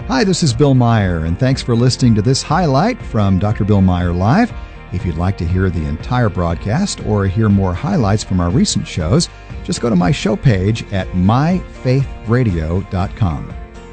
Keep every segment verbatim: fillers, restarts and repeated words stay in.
Hi, this is Bill Meyer, and thanks for listening to this highlight from Doctor Bill Meyer Live. If you'd like to hear the entire broadcast or hear more highlights from our recent shows, just go to my show page at my faith radio dot com.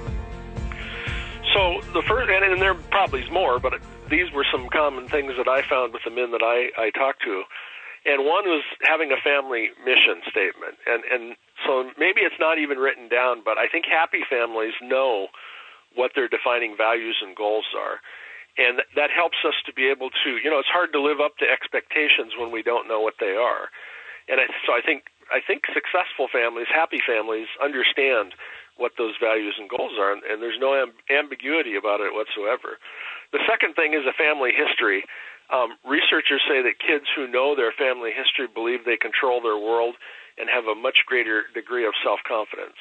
So the first, and, and there probably is more, but these were some common things that I found with the men that I, I talked to. And one was having a family mission statement. And, and so maybe it's not even written down, but I think happy families know what their defining values and goals are. And that helps us to be able to, you know, it's hard to live up to expectations when we don't know what they are. And I, so I think I think successful families, happy families, understand what those values and goals are, and, and there's no amb- ambiguity about it whatsoever. The second thing is a family history. Um, researchers say that kids who know their family history believe they control their world and have a much greater degree of self-confidence.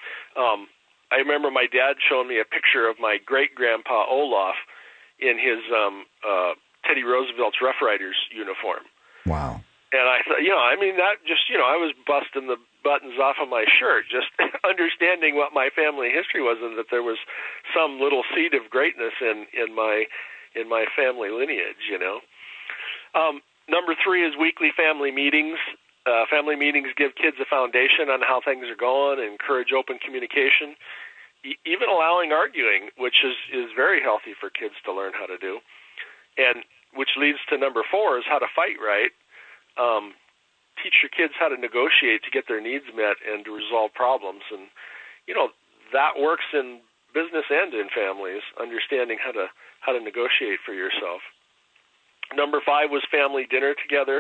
Um, I remember my dad showing me a picture of my great-grandpa Olaf in his um, uh, Teddy Roosevelt's Rough Riders uniform. Wow. And I thought, you know, I mean, that just, you know, I was busting the buttons off of my shirt, just understanding what my family history was and that there was some little seed of greatness in, in my in my family lineage, you know. Um, number three is weekly family meetings. Uh, family meetings give kids a foundation on how things are going and encourage open communication, e- even allowing arguing, which is, is very healthy for kids to learn how to do. And which leads to number four is how to fight right. Um, teach your kids how to negotiate to get their needs met and to resolve problems. And, you know, that works in business and in families, understanding how to how to negotiate for yourself. Number five was family dinner together.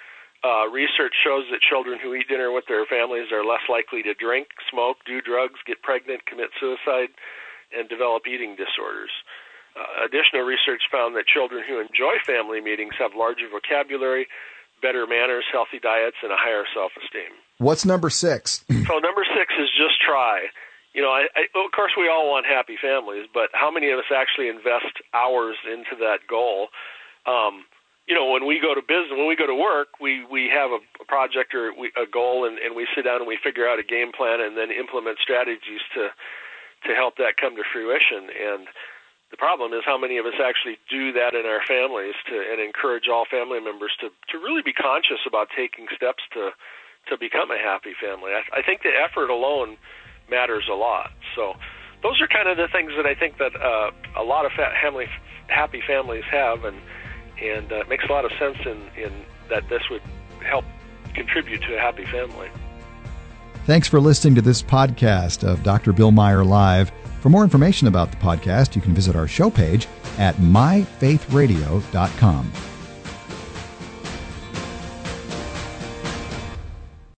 Uh, research shows that children who eat dinner with their families are less likely to drink, smoke, do drugs, get pregnant, commit suicide, and develop eating disorders. Uh, additional research found that children who enjoy family meetings have larger vocabulary, better manners, healthy diets, and a higher self-esteem. What's number six? So number six is just try. You know, I, I, of course, we all want happy families, but how many of us actually invest hours into that goal? Um, you know, when we go to business, when we go to work, we, we have a, a project or we, a goal, and, and we sit down and we figure out a game plan and then implement strategies to to help that come to fruition. And the problem is how many of us actually do that in our families to and encourage all family members to, to really be conscious about taking steps to to become a happy family. I, I think the effort alone matters a lot. So those are kind of the things that I think that uh, a lot of fa- family, happy families have, and and uh, it makes a lot of sense in, in that this would help contribute to a happy family. Thanks for listening to this podcast of Doctor Bill Meyer Live. For more information about the podcast, you can visit our show page at my faith radio dot com.